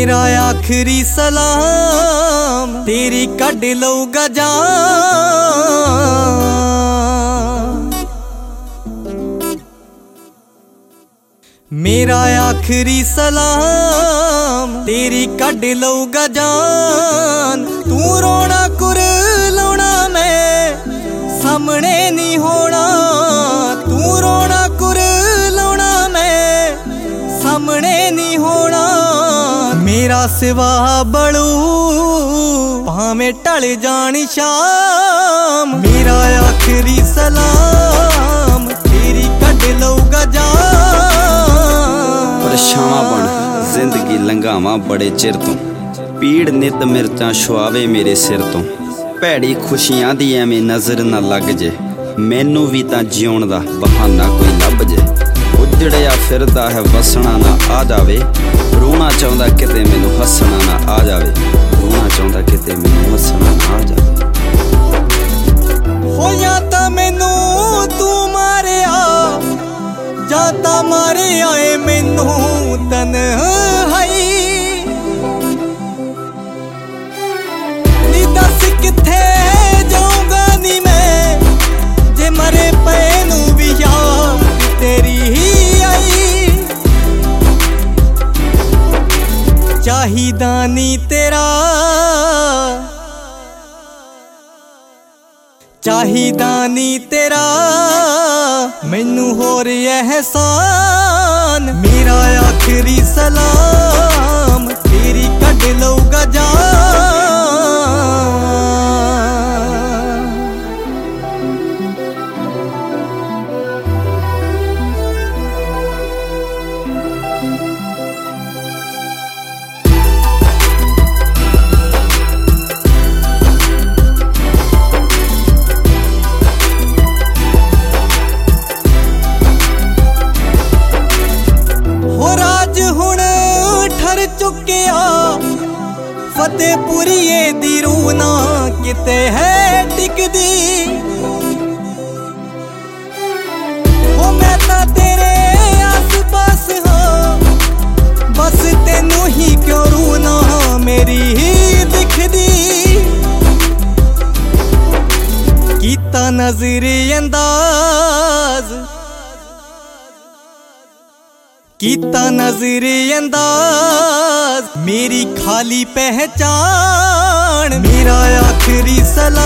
मेरा आखिरी सलाम तेरी कड लऊगा जान। मेरा आखिरी सलाम तेरी कड लऊगा जान। तू रोना कुरलाउना मैं सामने नहीं होना। तू रोना कुरलाउना मैं सामने नहीं होना। मेरा सिवा बड़ू भावें टल जानी शाम। मेरा आखिरी सलाम तेरी कड लऊगा जान। परछावां बन जिंदगी लंघावां बड़े चिर तो। पीड़ नित मिर्चां छुआवे मेरे सिर तो। भैड़ी खुशियां दी एवें नज़र ना लग जे। मैनू भी तां जिउण दा बहाना कोई लभ जे। उजड़िया फिरदा है वसना ना आ जावे। रोना चाहुंदा किते मैनू हसना ना आ जावे। रोना चाहुंदा किते मैनू हसना ना आ जावे। हो या तां मैनू तू मारिया जाता मारे आए मैनू तन्हाई। नी दस किथे जाऊंगा नी मैं जे मरे पे नू भी याद तेरी ही आई। चाहिदा नी तेरा चाहिदा नी तेरा मैनू होर एहसान। मेरा आखिरी सलाम तेरी कड लऊगा जान। चुकिया फतेहपुरीए दी रूह ना किते है टिकदी। ओ मैं तां तेरे आस पास हाँ बस तेनू ही क्यों रूह ना मेरी ही दिखदी। कीता नजरे अंदाज कीता नजरे अंदाज मेरी खाली पहचान। मेरा आखिरी सलाम